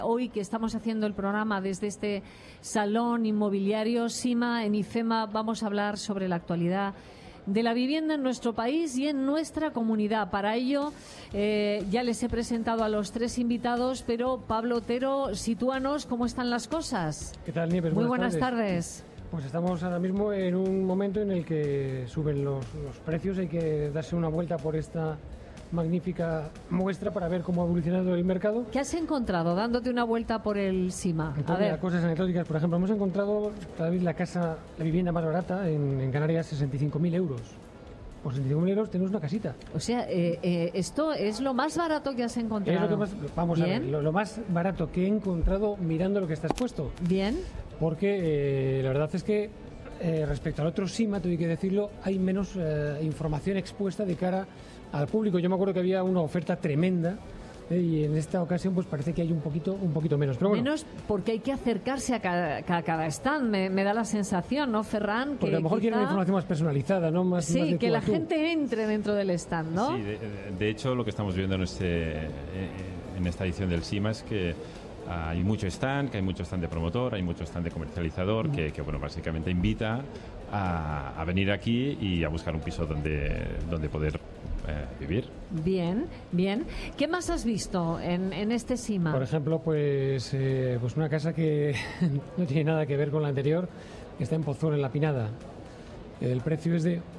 Hoy que estamos haciendo el programa desde este salón inmobiliario SIMA en IFEMA, vamos a hablar sobre la actualidad de la vivienda en nuestro país y en nuestra comunidad. Para ello, ya les he presentado a los tres invitados, pero Pablo Otero, sitúanos cómo están las cosas. ¿Qué tal, Nieves? Muy buenas tardes. Pues estamos ahora mismo en un momento en el que suben los precios. Hay que darse una vuelta por esta magnífica muestra para ver cómo ha evolucionado el mercado. ¿Qué has encontrado dándote una vuelta por el SIMA? A ver, cosas anecdóticas. Por ejemplo, hemos encontrado tal vez la vivienda más barata en Canarias, 65.000 euros. Por 65.000 euros tenemos una casita. O sea, esto es lo más barato que has encontrado. Es lo que más, vamos a ver, lo más barato que he encontrado mirando lo que está expuesto. Bien. Porque la verdad es que respecto al otro SIMA, tengo que decirlo, hay menos información expuesta de cara al público. Yo me acuerdo que había una oferta tremenda y en esta ocasión pues parece que hay un poquito menos. Pero bueno, menos porque hay que acercarse a cada stand, me da la sensación, ¿no, Ferran? Porque a lo mejor quieren una información más personalizada, ¿no? Más sí, de que la gente entre dentro del stand, ¿no? Sí, de hecho lo que estamos viendo en esta edición del SIMA es que hay mucho stand, que hay mucho stand de promotor, hay mucho stand de comercializador, que bueno, básicamente invita a venir aquí y a buscar un piso donde poder vivir. Bien, bien. ¿Qué más has visto en este SIMA? Por ejemplo, pues una casa que no tiene nada que ver con la anterior, que está en Pozuelo, en La Pinada. El precio es de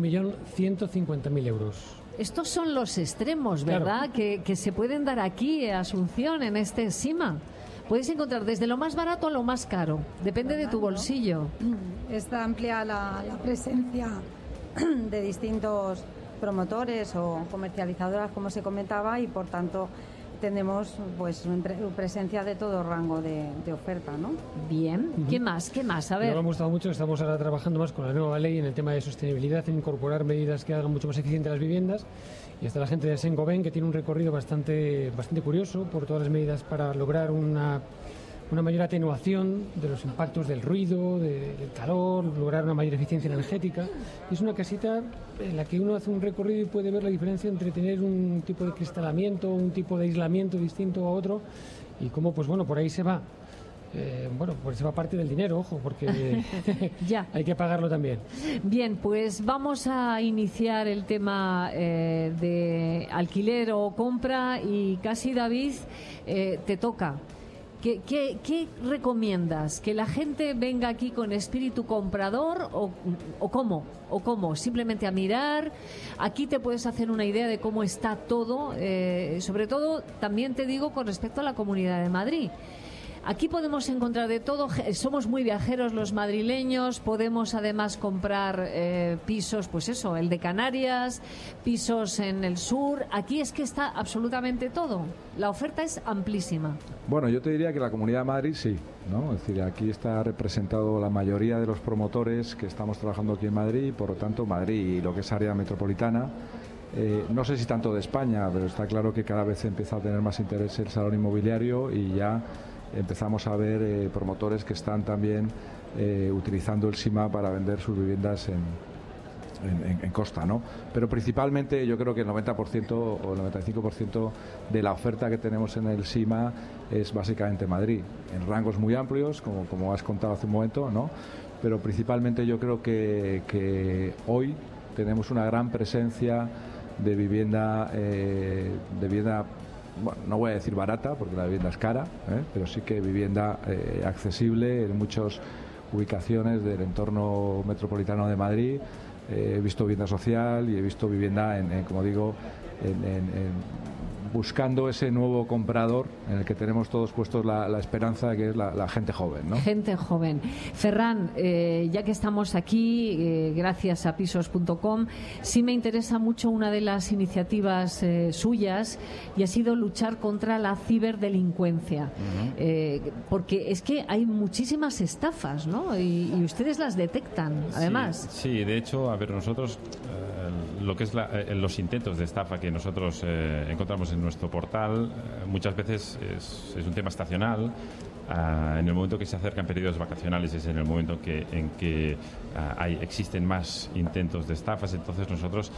1.150.000 euros. Estos son los extremos, ¿verdad? Claro. Que se pueden dar aquí, Asunción, en este SIMA. Puedes encontrar desde lo más barato a lo más caro. Depende de tu bolsillo. Está amplia la presencia de distintos promotores o comercializadoras, como se comentaba, y por tanto tenemos pues presencia de todo rango de oferta, ¿no? Bien. ¿Qué más? A ver. Me ha gustado mucho. Estamos ahora trabajando más con la nueva ley en el tema de sostenibilidad, en incorporar medidas que hagan mucho más eficientes las viviendas. Y está la gente de Saint-Gobain, que tiene un recorrido bastante curioso por todas las medidas para lograr una mayor atenuación de los impactos del ruido, del calor, lograr una mayor eficiencia energética. Es una casita en la que uno hace un recorrido y puede ver la diferencia entre tener un tipo de cristalamiento, un tipo de aislamiento distinto a otro, y cómo, pues bueno, por ahí se va. Pues se va parte del dinero, ojo, porque ya hay que pagarlo también. Bien, pues vamos a iniciar el tema de alquiler o compra y casi, David, te toca. ¿Qué recomiendas? ¿Que la gente venga aquí con espíritu comprador o cómo? ¿O cómo? ¿Simplemente a mirar? Aquí te puedes hacer una idea de cómo está todo, sobre todo, también te digo, con respecto a la Comunidad de Madrid. Aquí podemos encontrar de todo, somos muy viajeros los madrileños, podemos además comprar pisos, pues eso, el de Canarias, pisos en el sur. Aquí es que está absolutamente todo, la oferta es amplísima. Bueno, yo te diría que la Comunidad de Madrid sí, ¿no? Es decir, aquí está representado la mayoría de los promotores que estamos trabajando aquí en Madrid, y por lo tanto Madrid y lo que es área metropolitana. No sé si tanto de España, pero está claro que cada vez empieza a tener más interés el salón inmobiliario y ya empezamos a ver promotores que están también utilizando el SIMA para vender sus viviendas en costa, ¿no? Pero principalmente yo creo que el 90% o el 95% de la oferta que tenemos en el SIMA es básicamente Madrid, en rangos muy amplios, como has contado hace un momento, ¿no? Pero principalmente yo creo que hoy tenemos una gran presencia de vivienda, bueno, no voy a decir barata porque la vivienda es cara, pero sí que vivienda accesible en muchas ubicaciones del entorno metropolitano de Madrid. He visto vivienda social y he visto vivienda, como digo, buscando ese nuevo comprador en el que tenemos todos puestos la esperanza, que es la gente joven, ¿no? Gente joven. Ferran, ya que estamos aquí, gracias a pisos.com, sí me interesa mucho una de las iniciativas suyas, y ha sido luchar contra la ciberdelincuencia. Porque es que hay muchísimas estafas, ¿no? Y ustedes las detectan, además. Sí, de hecho, a ver, nosotros lo que es los intentos de estafa que nosotros encontramos en nuestro portal muchas veces es un tema estacional. En el momento que se acercan periodos vacacionales es en el momento en que existen más intentos de estafas. Entonces nosotros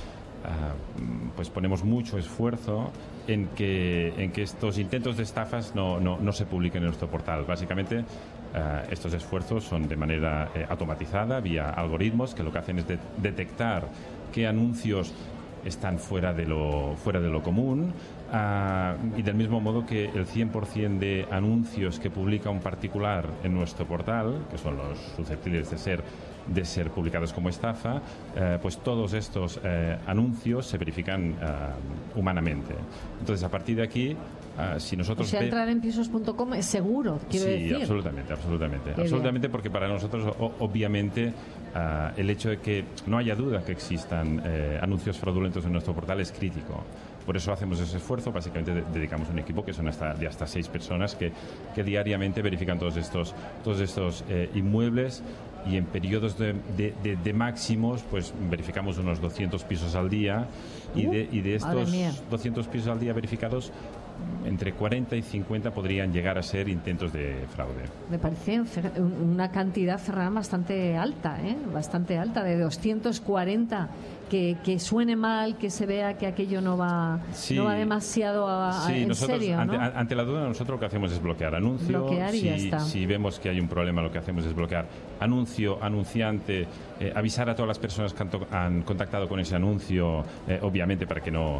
pues ponemos mucho esfuerzo en que estos intentos de estafas no se publiquen en nuestro portal. Básicamente, estos esfuerzos son de manera automatizada, vía algoritmos, que lo que hacen es detectar qué anuncios están fuera de lo común, y del mismo modo que el 100% de anuncios que publica un particular en nuestro portal, que son los susceptibles de ser publicados como estafa, pues todos estos anuncios se verifican humanamente. Entonces, a partir de aquí, si nosotros... O sea, entrar en pisos.com es seguro, quiero decir. Sí, absolutamente, porque para nosotros, obviamente, el hecho de que no haya duda que existan anuncios fraudulentos en nuestro portal es crítico. Por eso hacemos ese esfuerzo. Básicamente dedicamos un equipo que son de hasta 6 personas que diariamente verifican todos estos inmuebles, y en periodos de máximos pues verificamos unos 200 pisos al día, y de estos 200 pisos al día verificados, entre 40 y 50 podrían llegar a ser intentos de fraude. Me parece una cantidad, Ferran, bastante alta, bastante alta, de 240, que suene mal, que se vea que aquello no va demasiado en serio, ¿no? Ante la duda, nosotros lo que hacemos es bloquear anuncio. Bloquear y ya está. Si vemos que hay un problema, lo que hacemos es bloquear anuncio, anunciante, avisar a todas las personas que han contactado con ese anuncio, obviamente para que no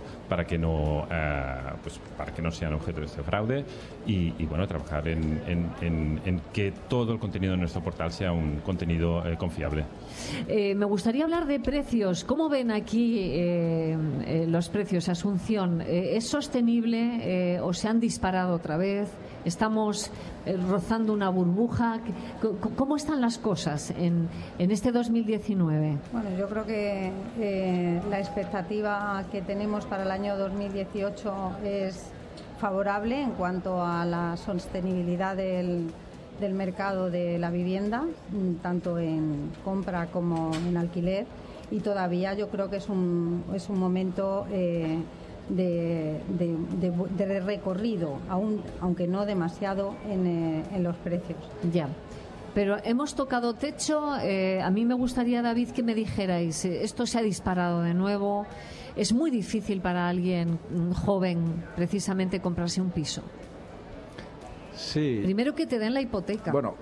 sean objeto de este fraude, y bueno, trabajar en que todo el contenido de nuestro portal sea un contenido confiable. Me gustaría hablar de precios. ¿Cómo ven aquí los precios, Asunción? ¿Es sostenible o se han disparado otra vez? ¿Estamos rozando una burbuja? ¿Cómo están las cosas en este 2019? Bueno, yo creo que la expectativa que tenemos para el año 2018 es favorable en cuanto a la sostenibilidad del mercado de la vivienda, tanto en compra como en alquiler, y todavía yo creo que es un momento de recorrido, aunque no demasiado en los precios. Ya. Pero hemos tocado techo. A mí me gustaría, David, que me dijerais, esto se ha disparado de nuevo. Es muy difícil para alguien joven precisamente comprarse un piso. Sí. Primero que te den la hipoteca. Bueno,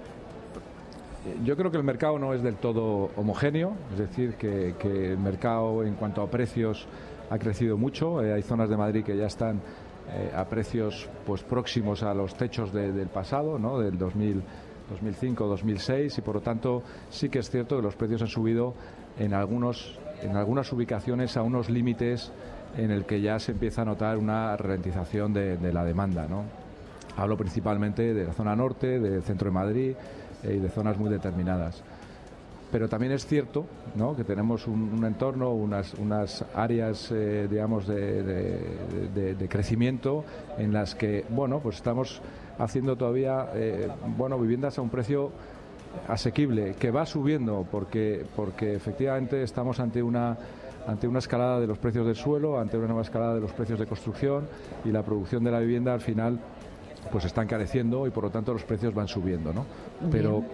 yo creo que el mercado no es del todo homogéneo, es decir, que el mercado en cuanto a precios ha crecido mucho. Hay zonas de Madrid que ya están a precios pues próximos a los techos del pasado, ¿no? Del 2005, 2006, y por lo tanto sí que es cierto que los precios han subido en algunas ubicaciones a unos límites en el que ya se empieza a notar una ralentización de la demanda, ¿no? Hablo principalmente de la zona norte, del centro de Madrid y de zonas muy determinadas. Pero también es cierto, ¿no?, que tenemos un entorno, unas áreas, digamos, de crecimiento en las que, bueno, pues estamos haciendo todavía, viviendas a un precio asequible, que va subiendo porque efectivamente estamos ante una escalada de los precios del suelo, ante una nueva escalada de los precios de construcción, y la producción de la vivienda al final pues está encareciendo, y por lo tanto los precios van subiendo, ¿no? Pero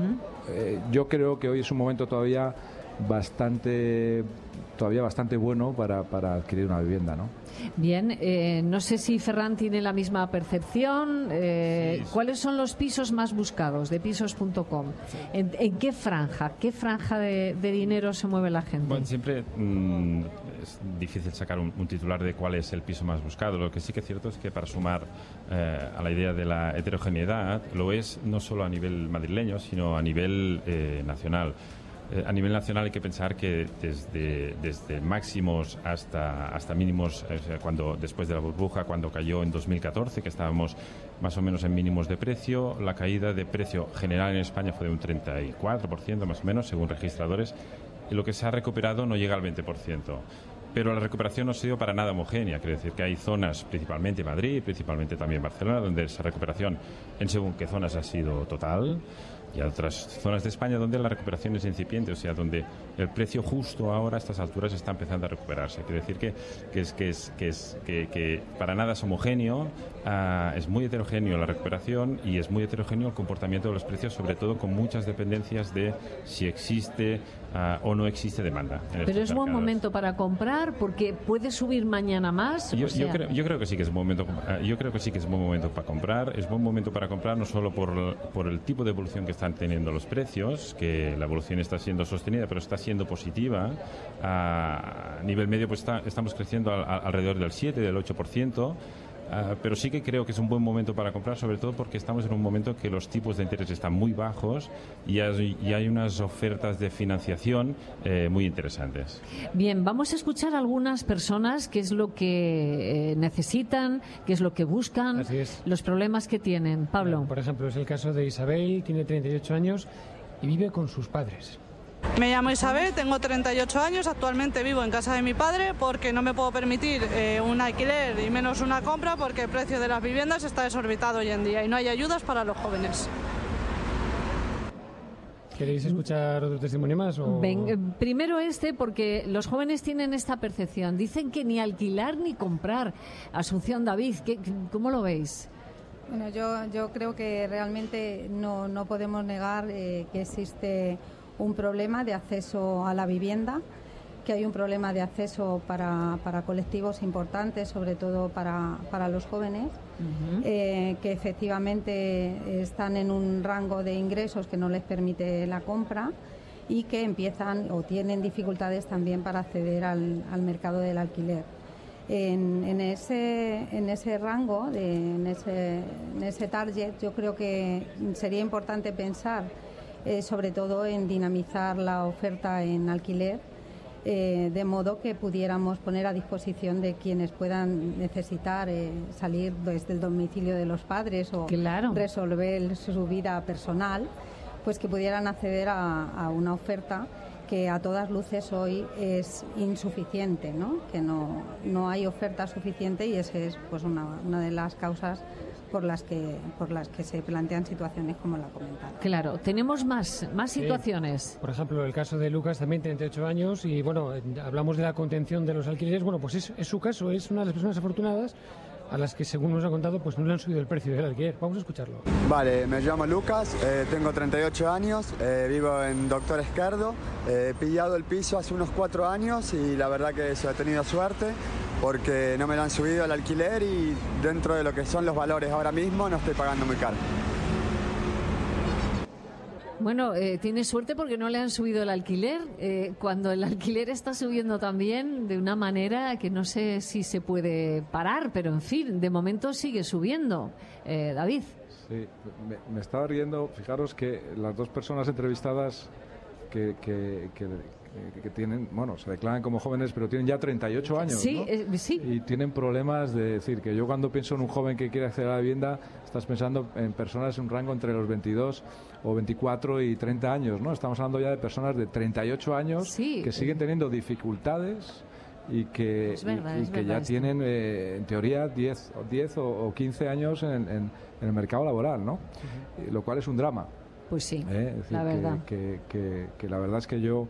yo creo que hoy es un momento todavía bastante bueno para adquirir una vivienda, ¿no? Bien, no sé si Ferran tiene la misma percepción. Sí. ¿Cuáles son los pisos más buscados de pisos.com? ¿En qué franja de dinero se mueve la gente? Bueno, siempre es difícil sacar un titular de cuál es el piso más buscado. Lo que sí que es cierto es que, para sumar a la idea de la heterogeneidad, lo es no solo a nivel madrileño, sino a nivel nacional. A nivel nacional hay que pensar que desde máximos hasta mínimos, después de la burbuja, cuando cayó en 2014, que estábamos más o menos en mínimos de precio, la caída de precio general en España fue de un 34% más o menos, según registradores, y lo que se ha recuperado no llega al 20%. Pero la recuperación no ha sido para nada homogénea. Quiere decir que hay zonas, principalmente Madrid, principalmente también Barcelona, donde esa recuperación en según qué zonas ha sido total. y a otras zonas de España donde la recuperación es incipiente, o sea, donde el precio justo ahora a estas alturas está empezando a recuperarse. Quiere decir que para nada es homogéneo, es muy heterogéneo la recuperación y es muy heterogéneo el comportamiento de los precios, sobre todo con muchas dependencias de si existe o no existe demanda. Pero es buen momento para comprar porque puede subir mañana más. Yo creo que sí que es buen momento. Yo creo que sí que es buen momento para comprar. Es buen momento para comprar no solo por el tipo de evolución que están teniendo los precios, que la evolución está siendo sostenida, pero está siendo positiva. A nivel medio, pues estamos creciendo alrededor del 7, del 8%. Pero sí que creo que es un buen momento para comprar, sobre todo porque estamos en un momento que los tipos de interés están muy bajos y hay unas ofertas de financiación muy interesantes. Bien, vamos a escuchar a algunas personas qué es lo que necesitan, qué es lo que buscan, los problemas que tienen. Pablo. Por ejemplo, es el caso de Isabel, tiene 38 años y vive con sus padres. Me llamo Isabel, tengo 38 años, actualmente vivo en casa de mi padre porque no me puedo permitir un alquiler y menos una compra porque el precio de las viviendas está desorbitado hoy en día y no hay ayudas para los jóvenes. ¿Queréis escuchar otro testimonio más? Primero porque los jóvenes tienen esta percepción. Dicen que ni alquilar ni comprar. Asunción David, ¿cómo lo veis? Bueno, yo creo que realmente no podemos negar que existe un problema de acceso a la vivienda, que hay un problema de acceso para colectivos importantes, sobre todo para los jóvenes, que efectivamente están en un rango de ingresos que no les permite la compra y que empiezan o tienen dificultades también para acceder al mercado del alquiler. En ese rango, en ese target, yo creo que sería importante pensar sobre todo en dinamizar la oferta en alquiler, de modo que pudiéramos poner a disposición de quienes puedan necesitar salir desde el domicilio de los padres o resolver su vida personal, pues que pudieran acceder a una oferta que a todas luces hoy es insuficiente, ¿no? Que no hay oferta suficiente y esa es pues una de las causas por las que se plantean situaciones como la comentada. Claro, tenemos más situaciones. Por ejemplo, el caso de Lucas, también 38 años, y bueno, hablamos de la contención de los alquileres. Bueno, pues es su caso, es una de las personas afortunadas a las que, según nos ha contado, pues no le han subido el precio del alquiler. Vamos a escucharlo. Vale, me llamo Lucas, tengo 38 años, vivo en Doctor Esquerdo, he pillado el piso hace unos 4 años y la verdad que he tenido suerte porque no me lo han subido el alquiler y dentro de lo que son los valores ahora mismo no estoy pagando muy caro. Bueno, tiene suerte porque no le han subido el alquiler, cuando el alquiler está subiendo también de una manera que no sé si se puede parar, pero en fin, de momento sigue subiendo. David. Sí, me estaba riendo, fijaros que las dos personas entrevistadas que tienen, bueno, se declaran como jóvenes, pero tienen ya 38 años, sí, ¿no? Sí. Y tienen problemas de decir que yo cuando pienso en un joven que quiere acceder a la vivienda, estás pensando en personas en un rango entre los 22 o 24 y 30 años, ¿no? Estamos hablando ya de personas de 38 años que siguen teniendo dificultades y que, ya tienen, en teoría, 10 o 15 años en el mercado laboral, ¿no? Lo cual es un drama. Pues sí, es decir, la verdad. Que la verdad es que yo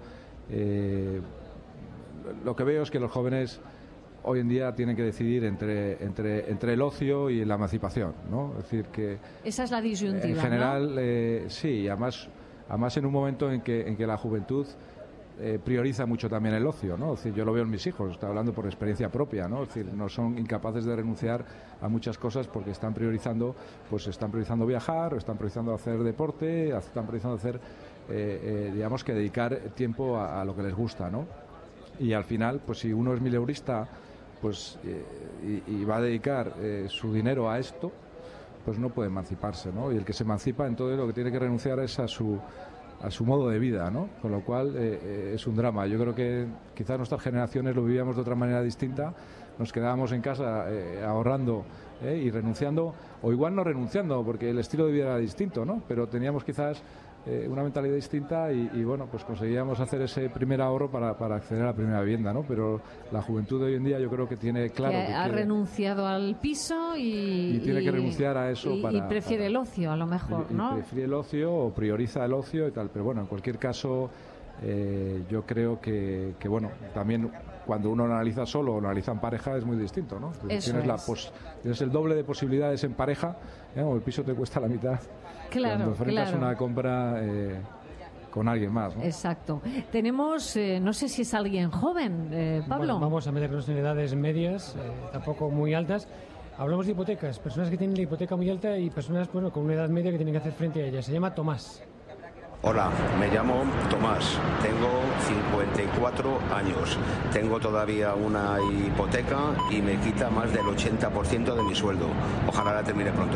lo que veo es que los jóvenes hoy en día tienen que decidir entre el ocio y la emancipación, ¿no? Es decir, que esa es la disyuntiva, en general, ¿no? sí, además en un momento en que la juventud prioriza mucho también el ocio, ¿no? Es decir, yo lo veo en mis hijos, estoy hablando por experiencia propia, ¿no? Es decir, no son incapaces de renunciar a muchas cosas porque están priorizando viajar, o están priorizando hacer deporte, están priorizando hacer, digamos que dedicar tiempo a lo que les gusta, ¿no? Y al final, pues si uno es mileurista, pues y va a dedicar su dinero a esto, pues no puede emanciparse, ¿no? Y el que se emancipa, entonces lo que tiene que renunciar es a su modo de vida, ¿no? Con lo cual es un drama. Yo creo que quizás nuestras generaciones lo vivíamos de otra manera distinta, nos quedábamos en casa ahorrando y renunciando, o igual no renunciando, porque el estilo de vida era distinto, ¿no? Pero teníamos quizás una mentalidad distinta y bueno, pues conseguíamos hacer ese primer ahorro para acceder a la primera vivienda, ¿no? Pero la juventud de hoy en día yo creo que tiene claro que ha renunciado al piso y tiene que renunciar a eso y prefiere el ocio, a lo mejor, ¿no? Prefiere el ocio o prioriza el ocio y tal, pero bueno, en cualquier caso yo creo que bueno, también cuando uno analiza solo o analiza en pareja es muy distinto, ¿no? Tienes el doble de posibilidades en pareja, o el piso te cuesta la mitad. Claro, cuando enfrentas una compra con alguien más, ¿no? Exacto. Tenemos, no sé si es alguien joven, Pablo. Bueno, vamos a meternos en edades medias, tampoco muy altas. Hablamos de hipotecas, personas que tienen la hipoteca muy alta y personas con una edad media que tienen que hacer frente a ella. Se llama Tomás. Hola, me llamo Tomás, tengo 54 años, tengo todavía una hipoteca y me quita más del 80% de mi sueldo. Ojalá la termine pronto.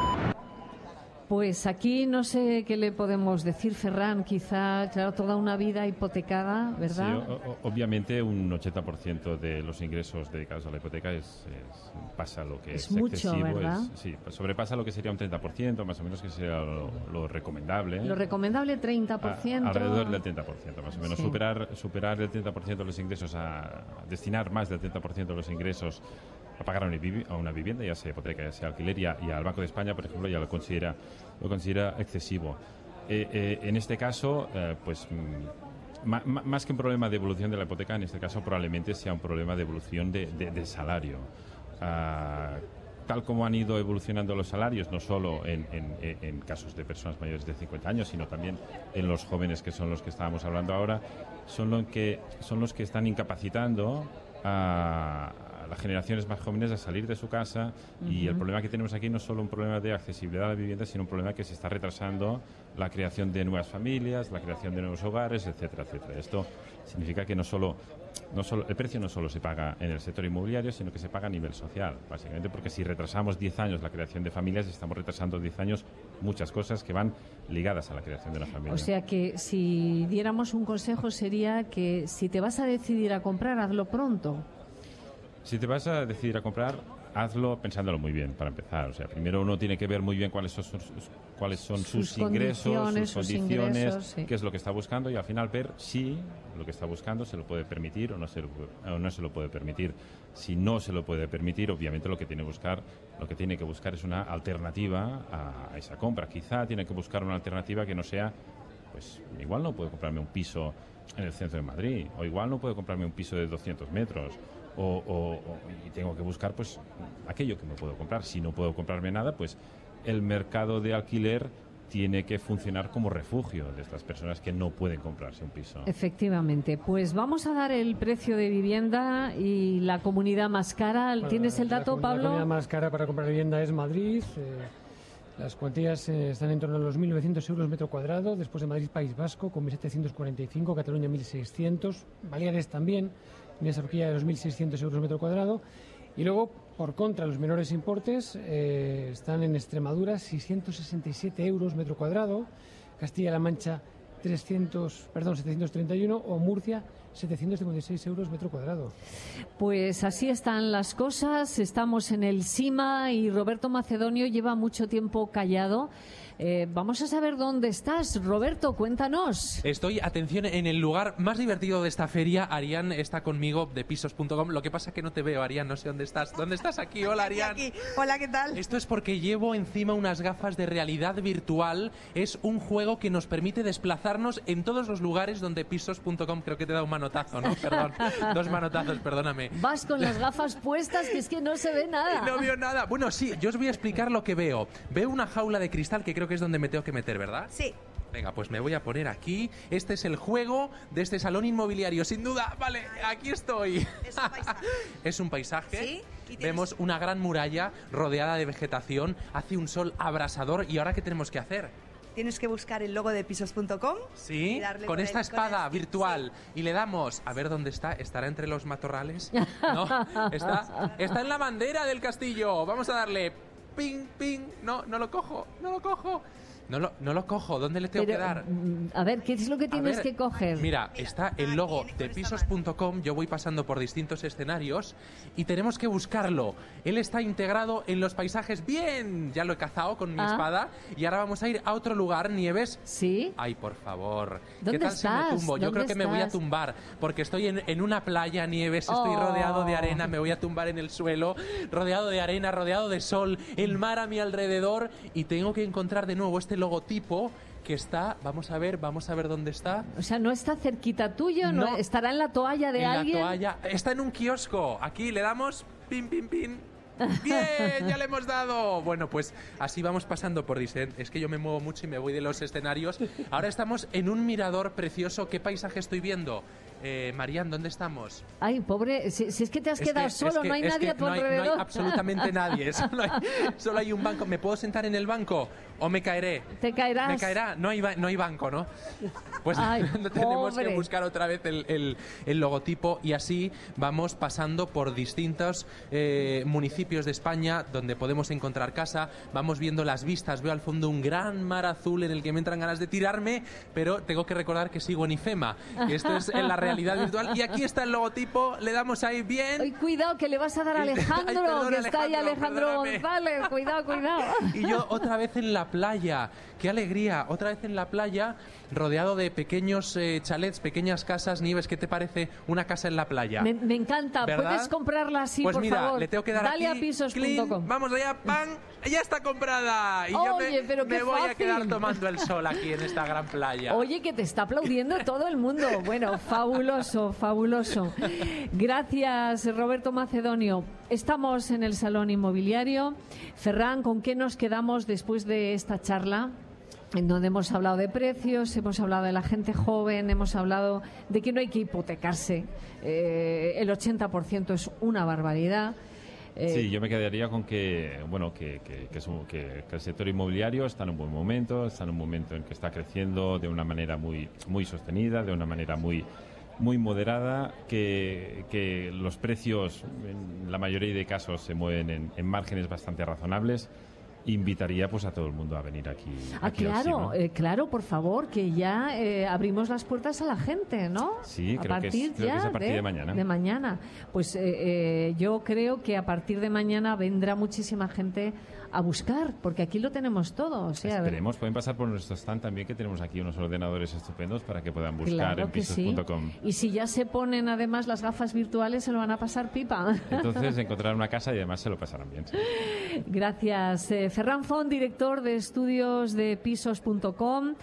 Pues aquí no sé qué le podemos decir, Ferran, quizá, claro, toda una vida hipotecada, ¿verdad? Sí, obviamente un 80% de los ingresos dedicados a la hipoteca pasa lo que es mucho, excesivo, ¿verdad? Sí, sobrepasa lo que sería un 30%, más o menos, que sería lo recomendable. Lo recomendable, 30%. Alrededor del 30%, más o menos. Sí. Superar el 30% de los ingresos, a destinar más del 30% de los ingresos a pagar a una vivienda, ya sea hipoteca, ya sea alquiler, y al Banco de España, por ejemplo, ya lo considera excesivo. En este caso, pues más que un problema de evolución de la hipoteca, en este caso probablemente sea un problema de evolución de salario. Tal como han ido evolucionando los salarios, no solo en casos de personas mayores de 50 años, sino también en los jóvenes, que son los que estábamos hablando ahora, son los que están incapacitando a las generaciones más jóvenes a salir de su casa. Y el problema que tenemos aquí no es solo un problema de accesibilidad a la vivienda, sino un problema que se está retrasando la creación de nuevas familias, la creación de nuevos hogares, etcétera, etcétera. Esto significa que no solo el precio no solo se paga en el sector inmobiliario, sino que se paga a nivel social, básicamente, porque si retrasamos 10 años la creación de familias, estamos retrasando 10 años muchas cosas que van ligadas a la creación de una familia. O sea que si diéramos un consejo sería que si te vas a decidir a comprar, hazlo pronto. Si te vas a decidir a comprar, hazlo pensándolo muy bien, para empezar. O sea, primero uno tiene que ver muy bien cuáles son sus ingresos, sus condiciones, sí. Qué es lo que está buscando, y al final ver si lo que está buscando se lo puede permitir o no se lo puede permitir. Si no se lo puede permitir, obviamente lo que tiene que buscar es una alternativa a esa compra. Quizá tiene que buscar una alternativa que no sea, pues igual no puedo comprarme un piso en el centro de Madrid, o igual no puedo comprarme un piso de 200 metros. Y tengo que buscar pues aquello que me puedo comprar. Si no puedo comprarme nada, pues el mercado de alquiler tiene que funcionar como refugio de estas personas que no pueden comprarse un piso. Efectivamente. Pues vamos a dar el precio de vivienda y la comunidad más cara. Bueno, ¿tienes el dato, Pablo? La comunidad más cara para comprar vivienda es Madrid. Las cuantías están en torno a los 1.900 euros metro cuadrado. Después de Madrid, País Vasco, con 1.745. Cataluña, 1.600. Baleares también. En esa horquilla de los 1.600 euros metro cuadrado. Y luego, por contra, los menores importes están en Extremadura, 667 euros metro cuadrado, Castilla-La Mancha, 731, o Murcia, 756 euros metro cuadrado. Pues así están las cosas. Estamos en el SIMA y Roberto Macedonio lleva mucho tiempo callado. Vamos a saber dónde estás. Roberto, cuéntanos. Estoy, atención, en el lugar más divertido de esta feria. Arián está conmigo, de pisos.com. Lo que pasa es que no te veo, Arián, no sé dónde estás. ¿Dónde estás? Aquí, hola, Arián. Aquí. Hola, ¿qué tal? Esto es porque llevo encima unas gafas de realidad virtual. Es un juego que nos permite desplazarnos en todos los lugares donde pisos.com, creo que te da un manotazo, ¿no? Perdón, 2 manotazos, perdóname. Vas con las gafas puestas, que es que no se ve nada. No veo nada. Bueno, sí, yo os voy a explicar lo que veo. Veo una jaula de cristal que creo que es donde me tengo que meter, ¿verdad? Sí. Venga, pues me voy a poner aquí. Este es el juego de este salón inmobiliario, sin duda. Vale, aquí estoy. Es un paisaje. Es un paisaje. Sí. ¿Y vemos una gran muralla rodeada de vegetación. Hace un sol abrasador. ¿Y ahora qué tenemos que hacer? Tienes que buscar el logo de pisos.com. Sí, con esta espada virtual. Sí. Y le damos, a ver dónde está. ¿Estará entre los matorrales? No, está en la bandera del castillo. Vamos a darle ping, ping. No lo cojo. No lo cojo. ¿Dónde le tengo que dar? A ver, ¿qué es lo que tienes que coger? Mira, está el logo de pisos.com. Yo voy pasando por distintos escenarios y tenemos que buscarlo. Él está integrado en los paisajes. ¡Bien! Ya lo he cazado con mi espada. Y ahora vamos a ir a otro lugar, Nieves. ¿Sí? Ay, por favor. ¿Dónde ¿Qué tal estás? si me tumbo? Yo creo que me voy a tumbar. Porque estoy en una playa, Nieves. Estoy rodeado de arena. Me voy a tumbar en el suelo. Rodeado de arena, rodeado de sol. El mar a mi alrededor. Y tengo que encontrar de nuevo este logotipo que está, vamos a ver dónde está. O sea, no está cerquita tuyo, no estará en la toalla de alguien. En la toalla, está en un kiosco. Aquí le damos pin pin pin. ¡Bien! ¡Ya le hemos dado! Bueno, pues así vamos pasando por es que yo me muevo mucho y me voy de los escenarios. Ahora estamos en un mirador precioso. ¿Qué paisaje estoy viendo? Marian, ¿dónde estamos? Ay, pobre, si es que te has quedado solo, no hay nadie a tu alrededor. No hay absolutamente nadie, solo hay un banco. ¿Me puedo sentar en el banco o me caeré? Te caerás. Me caerá, no hay banco, ¿no? Pues tenemos que buscar otra vez el logotipo y así vamos pasando por distintos municipios de España donde podemos encontrar casa, vamos viendo las vistas, veo al fondo un gran mar azul en el que me entran ganas de tirarme, pero tengo que recordar que sigo en IFEMA, que esto es en la realidad virtual y aquí está el logotipo, le damos ahí bien. Ay, cuidado que le vas a dar a Alejandro, ay, perdón, que está ahí Alejandro perdóname. González, cuidado. Y yo otra vez en la playa, qué alegría, otra vez en la playa, rodeado de pequeños chalets, pequeñas casas. Nieves, ¿qué te parece una casa en la playa? Me encanta, ¿verdad? Puedes comprarla así, pues por mira, favor. Le tengo que dar Dale aquí, a pisos.com. clean, vamos allá, ¡pam! ¡Ya está comprada! Y Oye, pero yo me qué voy a fácil. quedar tomando el sol aquí en esta gran playa. Oye, que te está aplaudiendo todo el mundo. Bueno, fabuloso. Gracias, Roberto Macedonio. Estamos en el Salón Inmobiliario. Ferran, ¿con qué nos quedamos después de esta charla? En donde hemos hablado de precios, hemos hablado de la gente joven, hemos hablado de que no hay que hipotecarse. El 80% es una barbaridad. Sí, yo me quedaría con que el sector inmobiliario está en un buen momento, está en un momento en que está creciendo de una manera muy sostenida, de una manera muy moderada, que los precios en la mayoría de casos se mueven en márgenes bastante razonables. Invitaría pues a todo el mundo a venir aquí. Claro, por favor, que ya abrimos las puertas a la gente, ¿no? Sí, creo que es a partir de mañana. De mañana. Pues yo creo que a partir de mañana vendrá muchísima gente a buscar, porque aquí lo tenemos todo. O sea, esperemos, pueden pasar por nuestro stand también, que tenemos aquí unos ordenadores estupendos para que puedan buscar en pisos.com. Sí. Y si ya se ponen además las gafas virtuales, se lo van a pasar pipa. Entonces encontrarán una casa y además se lo pasarán bien. Sí. Gracias. Ferran Font, director de estudios de pisos.com,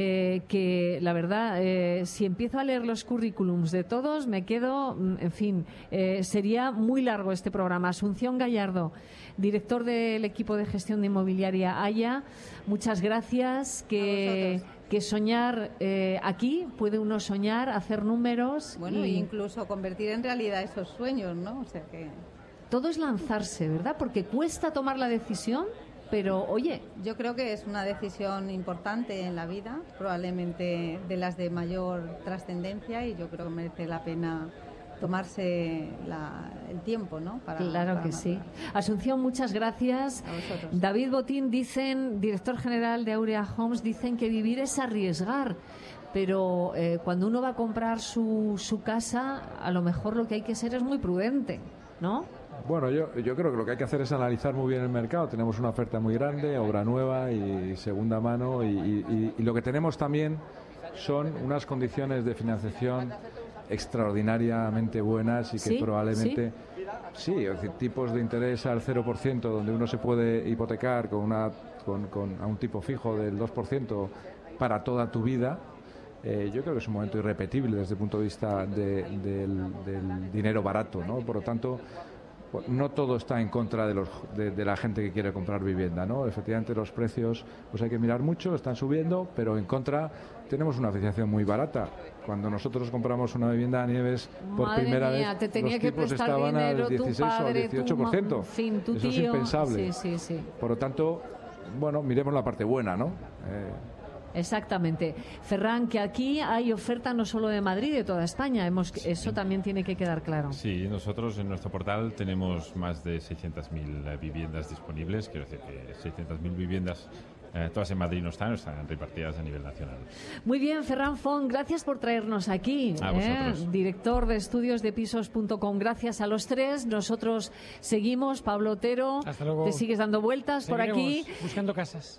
que la verdad, si empiezo a leer los currículums de todos, me quedo, en fin, sería muy largo este programa. Asunción Gallardo, director del equipo de gestión de inmobiliaria Haya, muchas gracias. Que soñar aquí, puede uno soñar, hacer números. Bueno, e incluso convertir en realidad esos sueños, ¿no? O sea que... Todo es lanzarse, ¿verdad? Porque cuesta tomar la decisión, pero oye... Yo creo que es una decisión importante en la vida, probablemente de las de mayor trascendencia, y yo creo que merece la pena tomarse el tiempo, ¿no? Claro que sí. Asunción, muchas gracias. A vosotros. David Botín, director general de Aurea Homes, dicen que vivir es arriesgar. Pero cuando uno va a comprar su casa, a lo mejor lo que hay que ser es muy prudente, ¿no? Bueno, yo creo que lo que hay que hacer es analizar muy bien el mercado. Tenemos una oferta muy grande, obra nueva y segunda mano, y lo que tenemos también son unas condiciones de financiación extraordinariamente buenas y que probablemente es decir, tipos de interés al 0%, donde uno se puede hipotecar con a un tipo fijo del 2% para toda tu vida. Yo creo que es un momento irrepetible desde el punto de vista del dinero barato, ¿no? Por lo tanto, no todo está en contra de la gente que quiere comprar vivienda, ¿no? Efectivamente, los precios pues hay que mirar mucho, están subiendo, pero en contra tenemos una financiación muy barata. Cuando nosotros compramos una vivienda a Nieves por primera vez, los tipos estaban al 16 o al 18%. Eso es impensable. Sí. Por lo tanto, bueno, miremos la parte buena, ¿no? Exactamente. Ferran, que aquí hay oferta no solo de Madrid, de toda España. Eso también tiene que quedar claro. Sí, nosotros en nuestro portal tenemos más de 600.000 viviendas disponibles. Quiero decir que 600.000 viviendas todas en Madrid no están repartidas a nivel nacional. Muy bien, Ferran Font, gracias por traernos aquí. A vosotros. Director de estudios de pisos.com. Gracias a los tres. Nosotros seguimos. Pablo Otero, hasta luego. te sigues dando vueltas por aquí. Buscando casas.